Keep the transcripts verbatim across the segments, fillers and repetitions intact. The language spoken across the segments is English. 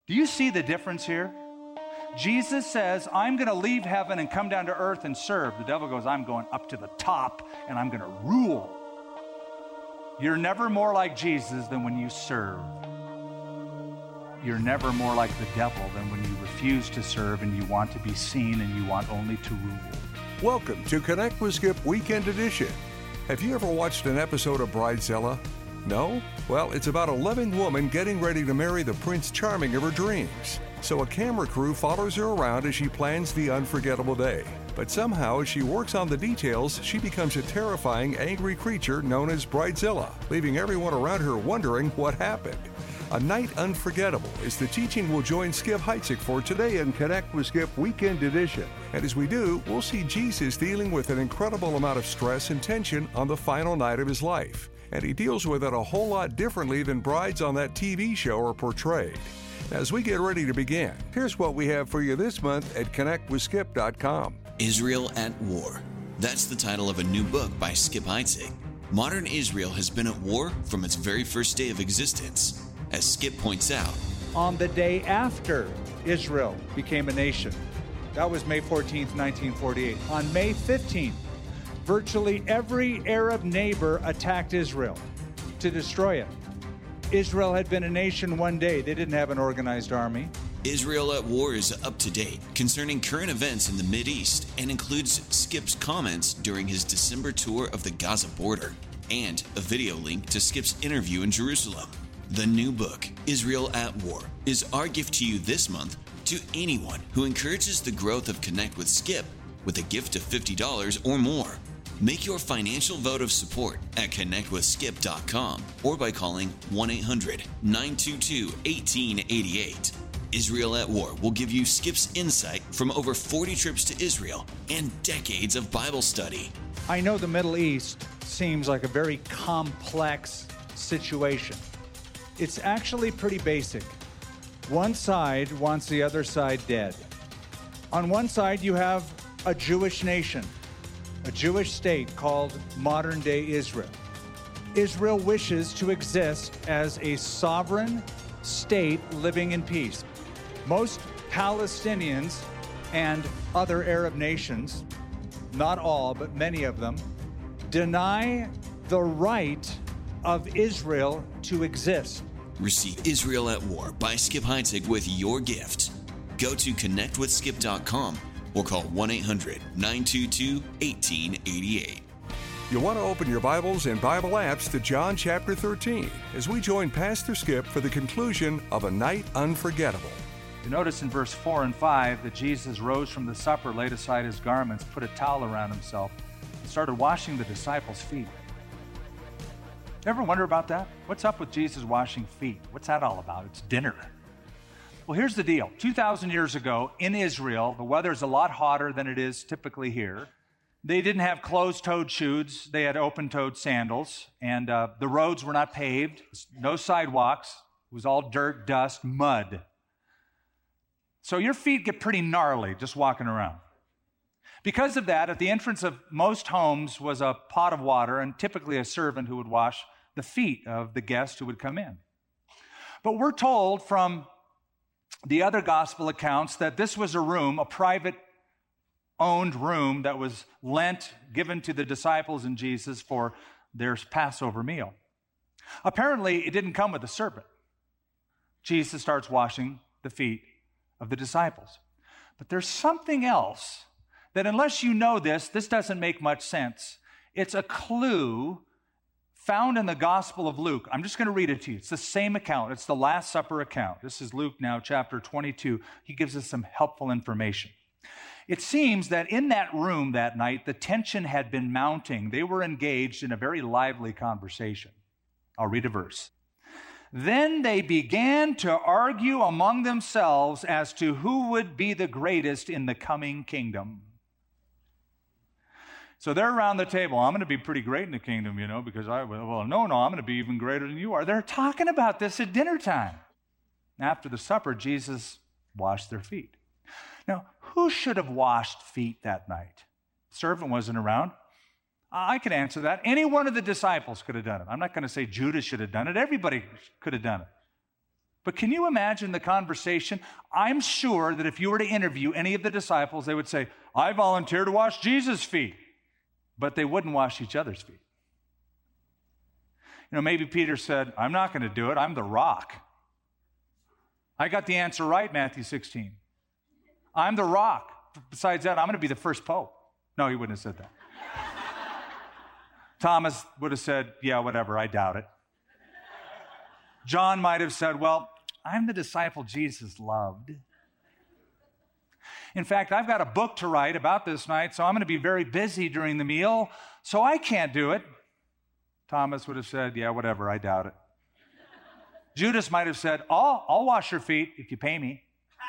Do you see the difference here? Jesus says, I'm going to leave heaven and come down to earth and serve. The devil goes, I'm going up to the top and I'm going to rule. You're never more like Jesus than when you serve. You're never more like the devil than when you refuse to serve and you want to be seen and you want only to rule. Welcome to Connect with Skip Weekend Edition. Have you ever watched an episode of Bridezilla? No? Well, it's about a loving woman getting ready to marry the Prince Charming of her dreams. So a camera crew follows her around as she plans the unforgettable day. But somehow, as she works on the details, she becomes a terrifying, angry creature known as Bridezilla, leaving everyone around her wondering what happened. A Night Unforgettable is the teaching we'll join Skip Heitzig for today in Connect with Skip Weekend Edition. And as we do, we'll see Jesus dealing with an incredible amount of stress and tension on the final night of his life. And he deals with it a whole lot differently than brides on that T V show are portrayed. As we get ready to begin, here's what we have for you this month at connect with skip dot com. Israel at War. That's the title of a new book by Skip Heitzig. Modern Israel has been at war from its very first day of existence. As Skip points out, on the day after Israel became a nation, that was May fourteenth, nineteen forty-eight. On May fifteenth, virtually every Arab neighbor attacked Israel to destroy it. Israel had been a nation one day. They didn't have an organized army. Israel at War is up to date concerning current events in the Mideast and includes Skip's comments during his December tour of the Gaza border and a video link to Skip's interview in Jerusalem. The new book, Israel at War, is our gift to you this month to anyone who encourages the growth of Connect with Skip with a gift of fifty dollars or more. Make your financial vote of support at connect with skip dot com or by calling one eight hundred nine two two one eight eight eight. Israel at War will give you Skip's insight from over forty trips to Israel and decades of Bible study. I know the Middle East seems like a very complex situation. It's actually pretty basic. One side wants the other side dead. On one side, you have a Jewish nation, a Jewish state called modern-day Israel. Israel wishes to exist as a sovereign state living in peace. Most Palestinians and other Arab nations, not all, but many of them, deny the right of Israel to exist. Receive Israel at War by Skip Heitzig with your gift. Go to connect with skip dot com or call one eight hundred nine two two one eight eight eight. You'll want to open your Bibles and Bible apps to John chapter thirteen as we join Pastor Skip for the conclusion of A Night Unforgettable. You notice in verse four and five that Jesus rose from the supper, laid aside his garments, put a towel around himself, and started washing the disciples' feet. Ever wonder about that? What's up with Jesus washing feet? What's that all about? It's dinner. Well, here's the deal. two thousand years ago in Israel, the weather's a lot hotter than it is typically here. They didn't have closed-toed shoes. They had open-toed sandals, and uh, the roads were not paved. No sidewalks. It was all dirt, dust, mud. So your feet get pretty gnarly just walking around. Because of that, at the entrance of most homes was a pot of water and typically a servant who would wash the feet of the guest who would come in. But we're told from the other gospel accounts that this was a room, a private owned room that was lent, given to the disciples and Jesus for their Passover meal. Apparently, it didn't come with a servant. Jesus starts washing the feet of the disciples. But there's something else that unless you know this, this doesn't make much sense. It's a clue found in the Gospel of Luke. I'm just going to read it to you. It's the same account. It's the Last Supper account. This is Luke now, chapter twenty-two. He gives us some helpful information. It seems that in that room that night, the tension had been mounting. They were engaged in a very lively conversation. I'll read a verse. Then they began to argue among themselves as to who would be the greatest in the coming kingdom. So they're around the table. I'm going to be pretty great in the kingdom, you know, because I, well, no, no, I'm going to be even greater than you are. They're talking about this at dinner time. After the supper, Jesus washed their feet. Now, who should have washed feet that night? The servant wasn't around. I can answer that. Any one of the disciples could have done it. I'm not going to say Judas should have done it. Everybody could have done it. But can you imagine the conversation? I'm sure that if you were to interview any of the disciples, they would say, I volunteer to wash Jesus' feet. But they wouldn't wash each other's feet. You know, maybe Peter said, I'm not going to do it. I'm the rock. I got the answer right, Matthew sixteen. I'm the rock. Besides that, I'm going to be the first pope. No, he wouldn't have said that. Thomas would have said, yeah, whatever, I doubt it. John might have said, well, I'm the disciple Jesus loved. In fact, I've got a book to write about this night, so I'm going to be very busy during the meal, so I can't do it. Thomas would have said, yeah, whatever, I doubt it. Judas might have said, oh, I'll wash your feet if you pay me.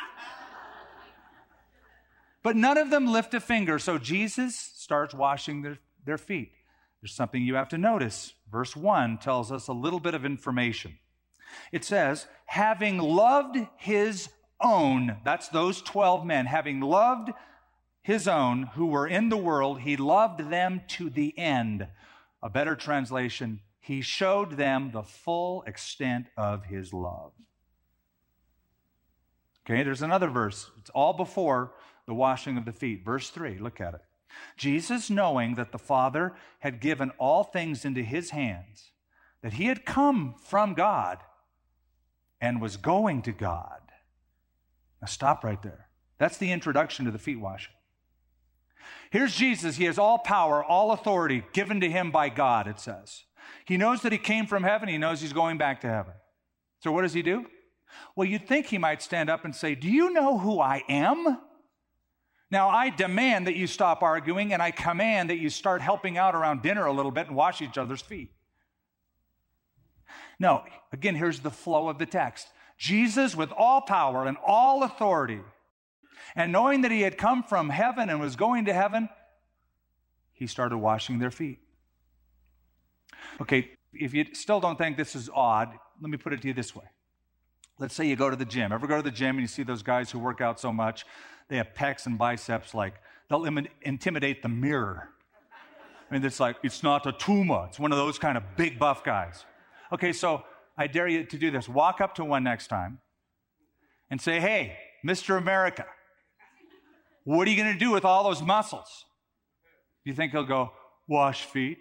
But none of them lift a finger, so Jesus starts washing their, their feet. There's something you have to notice. Verse one tells us a little bit of information. It says, having loved his own, that's those twelve men, having loved his own who were in the world, he loved them to the end. A better translation, he showed them the full extent of his love. Okay, there's another verse. It's all before the washing of the feet. Verse three, look at it. Jesus, knowing that the Father had given all things into his hands, that he had come from God and was going to God. Now stop right there. That's the introduction to the feet washing. Here's Jesus. He has all power, all authority given to him by God, it says. He knows that he came from heaven. He knows he's going back to heaven. So what does he do? Well, you'd think he might stand up and say, do you know who I am? Now, I demand that you stop arguing, and I command that you start helping out around dinner a little bit and wash each other's feet. No, again, here's the flow of the text. Jesus, with all power and all authority, and knowing that he had come from heaven and was going to heaven, he started washing their feet. Okay, if you still don't think this is odd, let me put it to you this way. Let's say you go to the gym. Ever go to the gym and you see those guys who work out so much, they have pecs and biceps like, they'll im- intimidate the mirror. I mean, it's like, it's not a tumor. It's one of those kind of big buff guys. Okay, so I dare you to do this. Walk up to one next time and say, hey, Mister America, what are you going to do with all those muscles? Do you think he'll go, wash feet?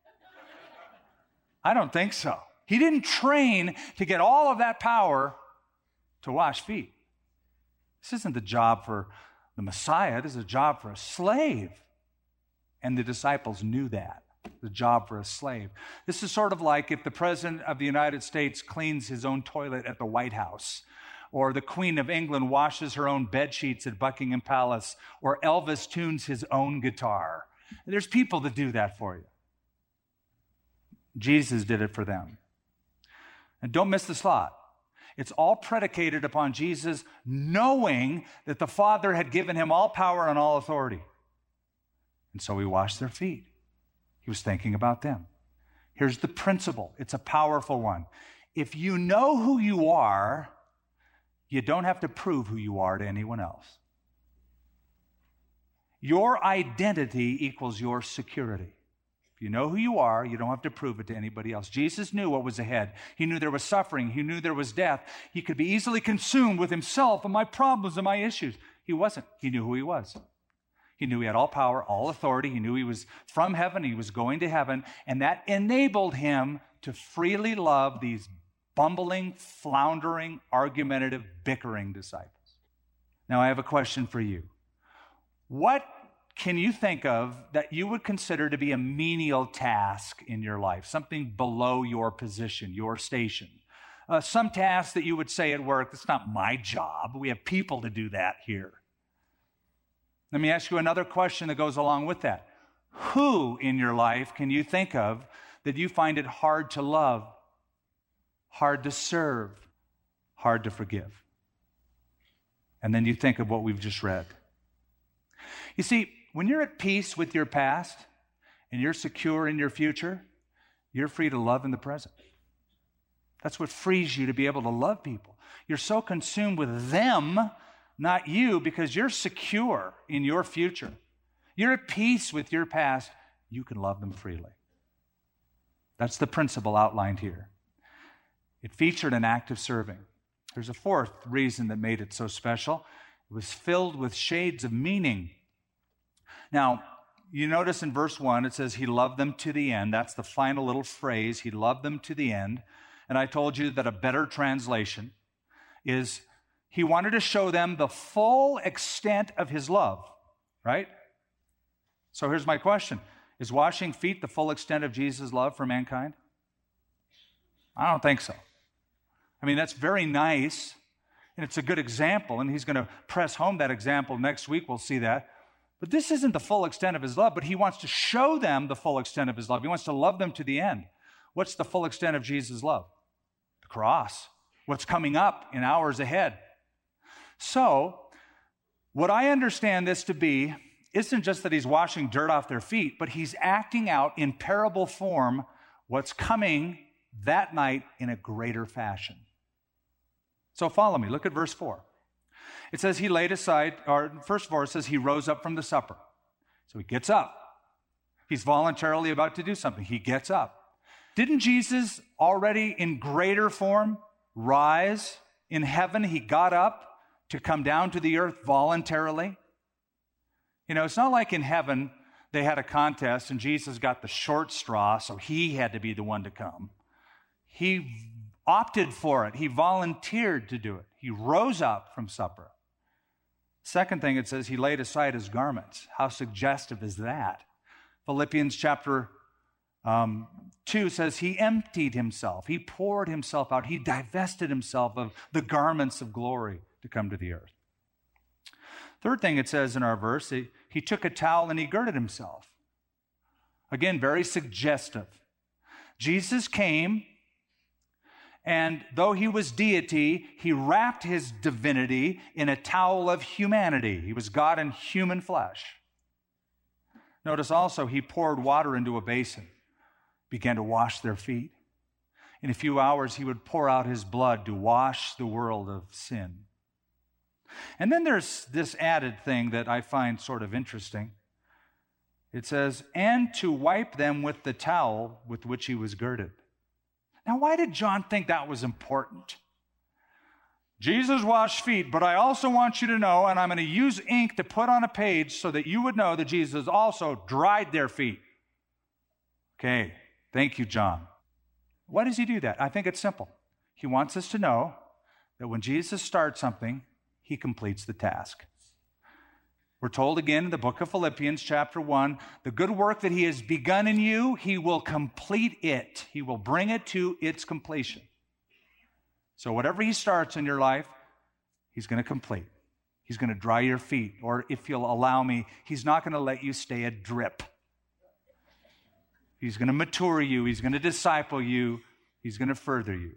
I don't think so. He didn't train to get all of that power to wash feet. This isn't the job for the Messiah. This is a job for a slave. And the disciples knew that, the job for a slave. This is sort of like if the President of the United States cleans his own toilet at the White House, or the Queen of England washes her own bed sheets at Buckingham Palace, or Elvis tunes his own guitar. There's people that do that for you. Jesus did it for them. And don't miss this thought. It's all predicated upon Jesus knowing that the Father had given him all power and all authority. And so he washed their feet. He was thinking about them. Here's the principle. It's a powerful one. If you know who you are, you don't have to prove who you are to anyone else. Your identity equals your security. You know who you are, you don't have to prove it to anybody else. Jesus knew what was ahead. He knew there was suffering. He knew there was death. He could be easily consumed with himself and my problems and my issues. He wasn't. He knew who he was. He knew he had all power, all authority. He knew he was from heaven. He was going to heaven. And that enabled him to freely love these bumbling, floundering, argumentative, bickering disciples. Now, I have a question for you. What can you think of that you would consider to be a menial task in your life, something below your position, your station? Uh, some task that you would say at work, that's not my job. We have people to do that here. Let me ask you another question that goes along with that. Who in your life can you think of that you find it hard to love, hard to serve, hard to forgive? And then you think of what we've just read. You see, when you're at peace with your past and you're secure in your future, you're free to love in the present. That's what frees you to be able to love people. You're so consumed with them, not you, because you're secure in your future. You're at peace with your past. You can love them freely. That's the principle outlined here. It featured an act of serving. There's a fourth reason that made it so special. It was filled with shades of meaning. Now, you notice in verse one, it says he loved them to the end. That's the final little phrase, he loved them to the end. And I told you that a better translation is he wanted to show them the full extent of his love, right? So here's my question. Is washing feet the full extent of Jesus' love for mankind? I don't think so. I mean, that's very nice, and it's a good example, and he's going to press home that example next week. We'll see that. But this isn't the full extent of his love, but he wants to show them the full extent of his love. He wants to love them to the end. What's the full extent of Jesus' love? The cross. What's coming up in hours ahead. So, what I understand this to be isn't just that he's washing dirt off their feet, but he's acting out in parable form what's coming that night in a greater fashion. So follow me. Look at verse four. It says he laid aside, or first of all, it says he rose up from the supper. So he gets up. He's voluntarily about to do something. He gets up. Didn't Jesus already in greater form rise in heaven? He got up to come down to the earth voluntarily. You know, it's not like in heaven they had a contest and Jesus got the short straw, so he had to be the one to come. He opted for it. He volunteered to do it. He rose up from supper. Second thing, it says he laid aside his garments. How suggestive is that? Philippians chapter um, two says he emptied himself. He poured himself out. He divested himself of the garments of glory to come to the earth. Third thing it says in our verse, he, he took a towel and he girded himself. Again, very suggestive. Jesus came, and though he was deity, he wrapped his divinity in a towel of humanity. He was God in human flesh. Notice also he poured water into a basin, began to wash their feet. In a few hours, he would pour out his blood to wash the world of sin. And then there's this added thing that I find sort of interesting. It says, and to wipe them with the towel with which he was girded. Now, why did John think that was important? Jesus washed feet, but I also want you to know, and I'm going to use ink to put on a page so that you would know that Jesus also dried their feet. Okay, thank you, John. Why does he do that? I think it's simple. He wants us to know that when Jesus starts something, he completes the task. We're told again in the book of Philippians chapter one, the good work that he has begun in you, he will complete it. He will bring it to its completion. So whatever he starts in your life, he's going to complete. He's going to dry your feet, or if you'll allow me, he's not going to let you stay a drip. He's going to mature you. He's going to disciple you. He's going to further you.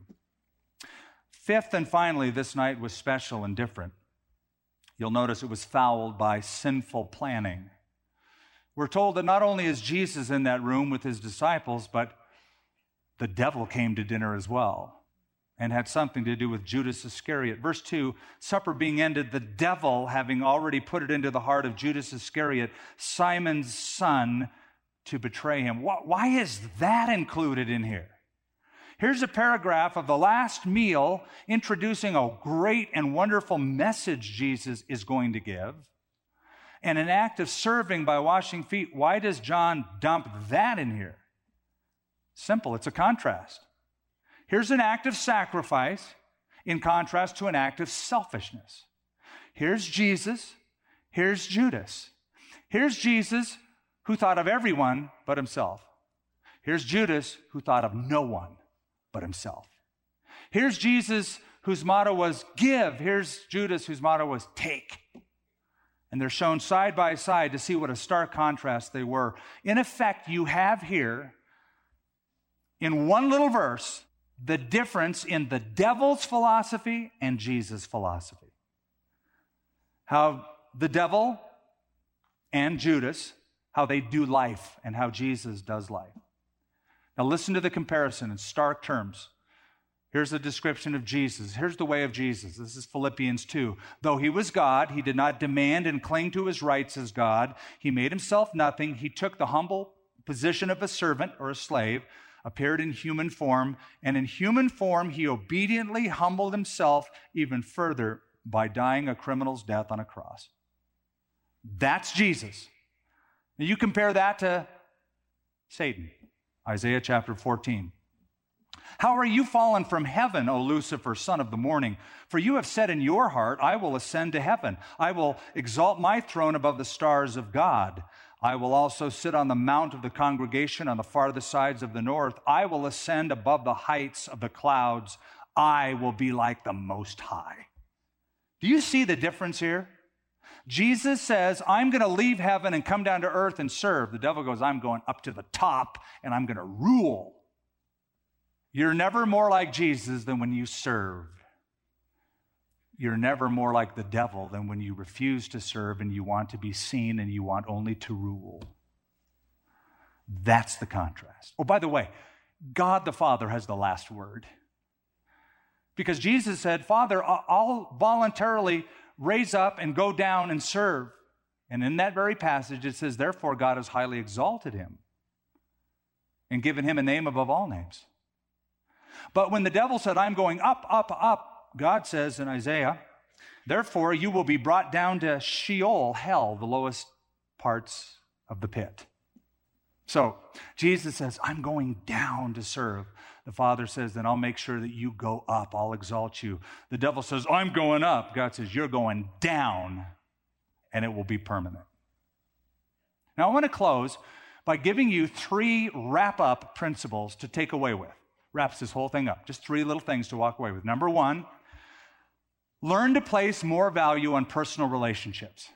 Fifth and finally, this night was special and different. You'll notice it was fouled by sinful planning. We're told that not only is Jesus in that room with his disciples, but the devil came to dinner as well and had something to do with Judas Iscariot. Verse two, supper being ended, the devil having already put it into the heart of Judas Iscariot, Simon's son, to betray him. Why is that included in here? Here's a paragraph of the last meal introducing a great and wonderful message Jesus is going to give, and an act of serving by washing feet. Why does John dump that in here? Simple, it's a contrast. Here's an act of sacrifice in contrast to an act of selfishness. Here's Jesus, here's Judas. Here's Jesus who thought of everyone but himself. Here's Judas who thought of no one but himself. Here's Jesus whose motto was give. Here's Judas whose motto was take. And they're shown side by side to see what a stark contrast they were. In effect, you have here, in one little verse, the difference in the devil's philosophy and Jesus' philosophy. How the devil and Judas, how they do life and how Jesus does life. Now listen to the comparison in stark terms. Here's a description of Jesus. Here's the way of Jesus. This is Philippians two. Though he was God, he did not demand and cling to his rights as God. He made himself nothing. He took the humble position of a servant or a slave, appeared in human form, and in human form he obediently humbled himself even further by dying a criminal's death on a cross. That's Jesus. Now you compare that to Satan, Isaiah chapter fourteen. How are you fallen from heaven, O Lucifer, son of the morning? For you have said in your heart, I will ascend to heaven. I will exalt my throne above the stars of God. I will also sit on the mount of the congregation on the farthest sides of the north. I will ascend above the heights of the clouds. I will be like the Most High. Do you see the difference here? Jesus says, I'm going to leave heaven and come down to earth and serve. The devil goes, I'm going up to the top and I'm going to rule. You're never more like Jesus than when you serve. You're never more like the devil than when you refuse to serve and you want to be seen and you want only to rule. That's the contrast. Oh, by the way, God the Father has the last word. Because Jesus said, Father, I'll voluntarily raise up and go down and serve. And in that very passage, it says, therefore God has highly exalted him and given him a name above all names. But when the devil said, I'm going up, up, up, God says in Isaiah, therefore you will be brought down to Sheol, hell, the lowest parts of the pit. So Jesus says, I'm going down to serve. The Father says, then I'll make sure that you go up. I'll exalt you. The devil says, I'm going up. God says, you're going down, and it will be permanent. Now I want to close by giving you three wrap-up principles to take away with. Wraps this whole thing up. Just three little things to walk away with. Number one, learn to place more value on personal relationships.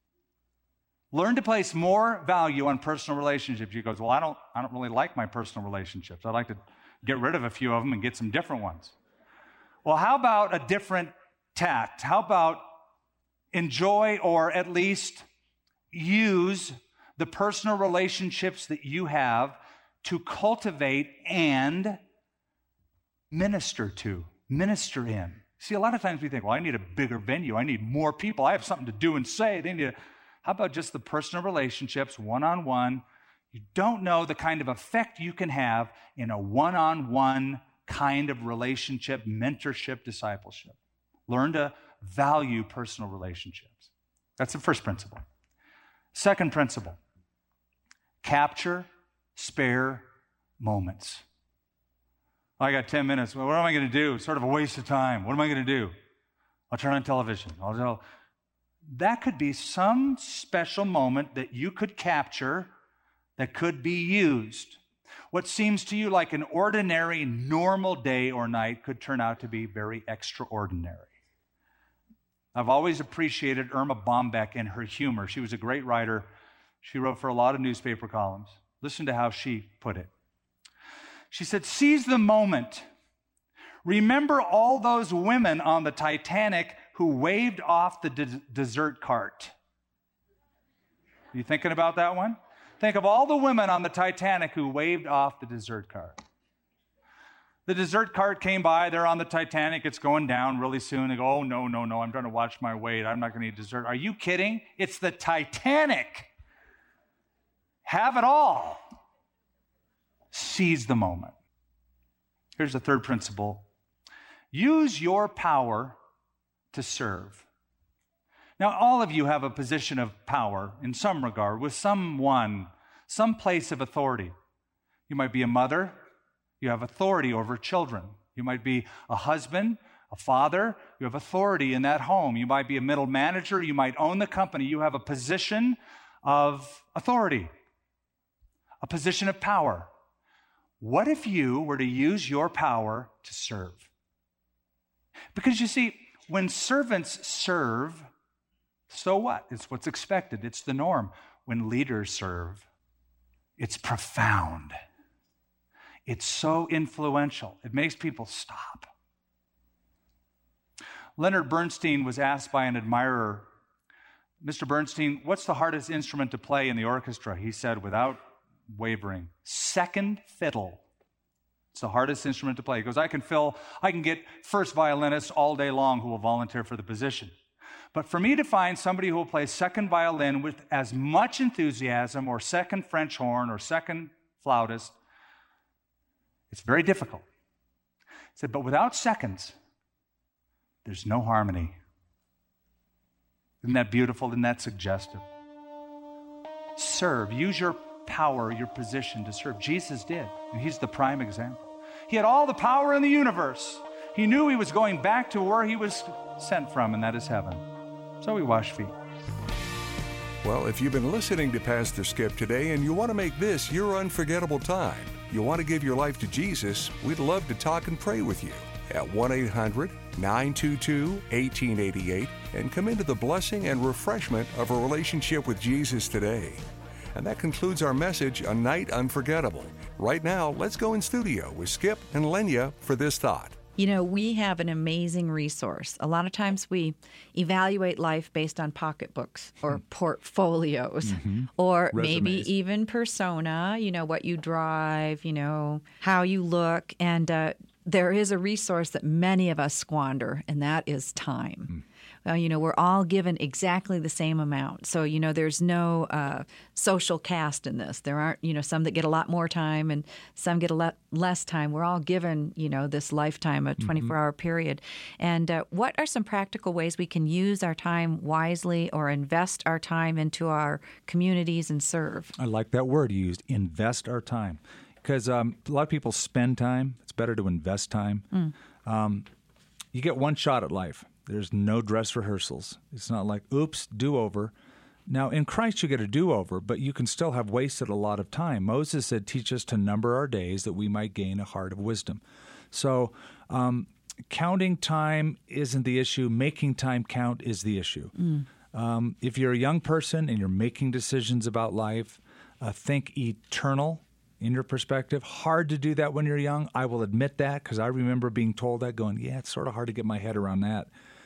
Learn to place more value on personal relationships. You goes, well, I don't, I don't really like my personal relationships. I'd like to get rid of a few of them and get some different ones. Well, how about a different tact? How about enjoy or at least use the personal relationships that you have to cultivate and minister to, minister in. See, a lot of times we think, well, I need a bigger venue. I need more people. I have something to do and say. They need a, how about just the personal relationships, one-on-one? You don't know the kind of effect you can have in a one-on-one kind of relationship, mentorship, discipleship. Learn to value personal relationships. That's the first principle. Second principle, capture spare moments. I got ten minutes. Well, what am I going to do? It's sort of a waste of time. What am I going to do? I'll turn on television. I'll, I'll, that could be some special moment that you could capture that could be used. What seems to you like an ordinary, normal day or night could turn out to be very extraordinary. I've always appreciated Irma Bombeck and her humor. She was a great writer. She wrote for a lot of newspaper columns. Listen to how she put it. She said, seize the moment. Remember all those women on the Titanic who waved off the de- dessert cart. You thinking about that one? Think of all the women on the Titanic who waved off the dessert cart. The dessert cart came by. They're on the Titanic. It's going down really soon. They go, oh, no, no, no. I'm trying to watch my weight. I'm not going to eat dessert. Are you kidding? It's the Titanic. Have it all. Seize the moment. Here's the third principle. Use your power to serve. Now, all of you have a position of power in some regard, with someone, some place of authority. You might be a mother. You have authority over children. You might be a husband, a father. You have authority in that home. You might be a middle manager. You might own the company. You have a position of authority, a position of power. What if you were to use your power to serve? Because you see, when servants serve, so what? It's what's expected. It's the norm. When leaders serve, it's profound. It's so influential. It makes people stop. Leonard Bernstein was asked by an admirer, Mister Bernstein, what's the hardest instrument to play in the orchestra? He said, without wavering, second fiddle. It's the hardest instrument to play. He goes, I can fill, I can get first violinists all day long who will volunteer for the position. But for me to find somebody who will play second violin with as much enthusiasm, or second French horn, or second flautist, It's very difficult. He said, but without seconds, there's no harmony. Isn't that beautiful? Isn't that suggestive? Serve. Use your power, your position to serve. Jesus did, and he's the prime example. He had all the power in the universe. He knew he was going back to where he was sent from, and that is heaven. So he washed feet. Well, if you've been listening to Pastor Skip today and you want to make this your unforgettable time, you want to give your life to Jesus, we'd love to talk and pray with you at one eight hundred nine two two one eight eight eight and come into the blessing and refreshment of a relationship with Jesus today. And that concludes our message, A Night Unforgettable. Right now, let's go in studio with Skip and Lenya for this thought. You know, we have an amazing resource. A lot of times we evaluate life based on pocketbooks or portfolios mm-hmm. or Resumes. Maybe even persona, you know, what you drive, you know, how you look. And uh, there is a resource that many of us squander, and that is time. Mm. Uh, you know, we're all given exactly the same amount. So, you know, there's no uh, social caste in this. There aren't, you know, some that get a lot more time and some get a lot less time. We're all given, you know, this lifetime, a twenty-four hour mm-hmm. period. And uh, what are some practical ways we can use our time wisely or invest our time into our communities and serve? I like that word you used, invest our time. Because um, a lot of people spend time. It's better to invest time. Mm. Um, you get one shot at life. There's no dress rehearsals. It's not like, oops, do-over. Now, in Christ, you get a do-over, but you can still have wasted a lot of time. Moses said, teach us to number our days that we might gain a heart of wisdom. So um, counting time isn't the issue. Making time count is the issue. Mm. Um, if you're a young person and you're making decisions about life, uh, think eternal in your perspective. Hard to do that when you're young. I will admit that because I remember being told that going, yeah, it's sort of hard to get my head around that.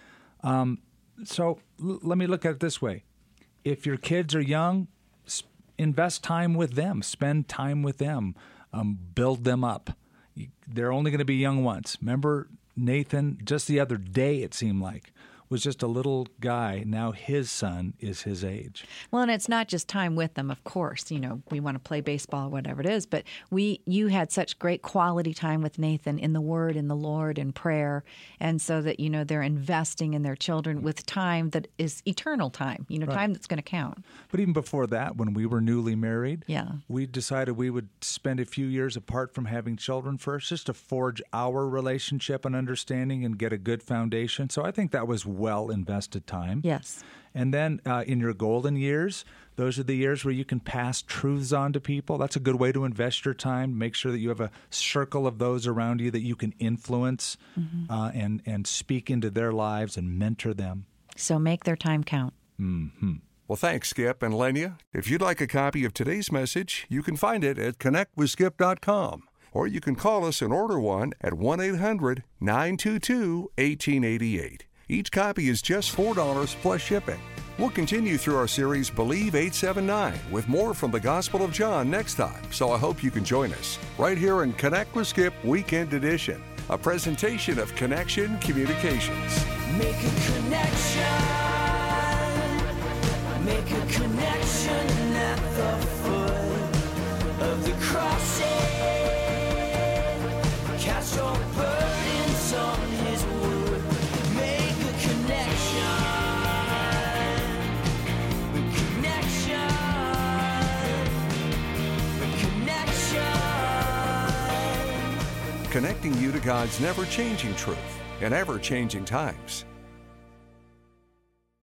Um, so l- let me look at it this way. If your kids are young, sp- invest time with them. Spend time with them. Um, build them up. You, they're only going to be young once. Remember Nathan, just the other day it seemed like, was just a little guy. Now his son is his age. Well, and it's not just time with them, of course. You know, we want to play baseball, whatever it is. But we, you had such great quality time with Nathan in the Word, in the Lord, in prayer. And so that, you know, they're investing in their children with time that is eternal time, you know, right. time that's going to count. But even before that, when we were newly married, yeah. we decided we would spend a few years apart from having children first, just to forge our relationship and understanding and get a good foundation. So I think that was well invested time. Yes. And then uh, in your golden years, those are the years where you can pass truths on to people. That's a good way to invest your time. Make sure that you have a circle of those around you that you can influence mm-hmm. uh, and, and speak into their lives and mentor them. So make their time count. Mm-hmm. Well, thanks, Skip and Lenya. If you'd like a copy of today's message, you can find it at connect with skip dot com. Or you can call us and order one at one eight hundred nine two two one eight eight eight. Each copy is just four dollars plus shipping. We'll continue through our series Believe eight seven nine with more from the Gospel of John next time, so I hope you can join us right here in Connect with Skip Weekend Edition, a presentation of Connection Communications. Make a connection, make a connection at the foot of the cross. Cast your burdens on His word. Make a connection, connection, connection. Connecting you to God's never-changing truth in ever-changing times.